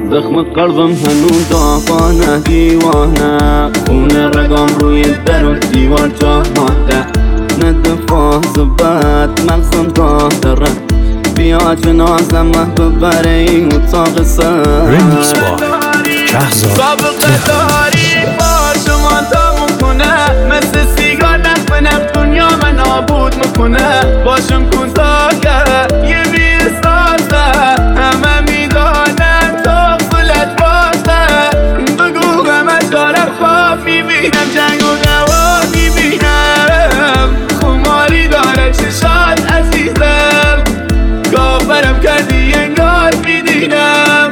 زخم قلبم هنوز داغانه دیوانه، خون رگام روی در و دیوار جا مانده. نه دفاع زبط مغزم داره، بیا جنازم ببره این اتاق سر. رمیکس با شهزاد سابقه داری با شما تموم کنه، مثل سیگار نخونم دنیا من نابود میکنه. باشم کن تا یه بیستازه، همه میدانم تو خلت بازه. بگو همه دارم خواب میبینم، جنگ و دوا میبینم. خماری داره چشات عزیزم، کافرم کردی انگار میدینم.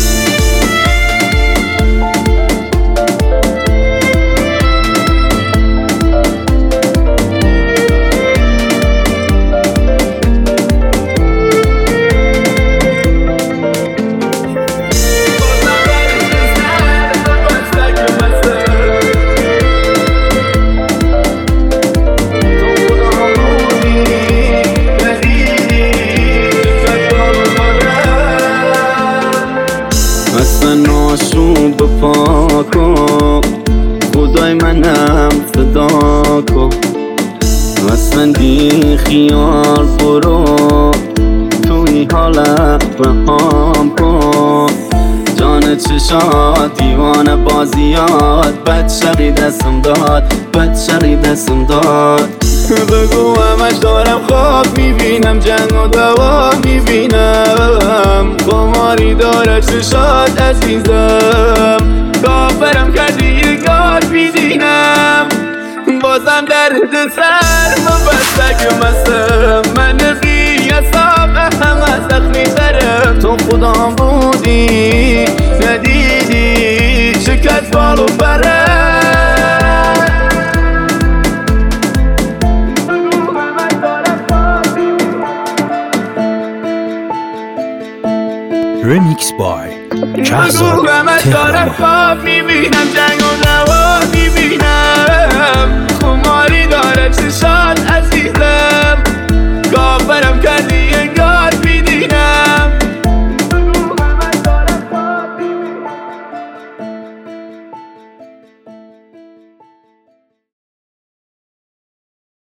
ناشون بپا کن، خدای منم صدا کن. اصلا بی خیال برو، توی حالت رهام کن. جان چشات دیوانه بازیات، بد شقی دستم داد، بد شقی دستم داد. بگو همش دارم خواب میبینم، جنگ و دوا میبینم. خماری داره چشات عزیزم، کافرم کردی یه گار میدینم. بازم درد سر مبستک مسم، من بیاسام همه زخمی ترم. تو خودم بودی ندیدی شکت بالو بره. رمیکس بای شهزاد بگو همه دارم خواب میبینم، جنگ و دوا میبینم. خماری داره چشات عزیزم،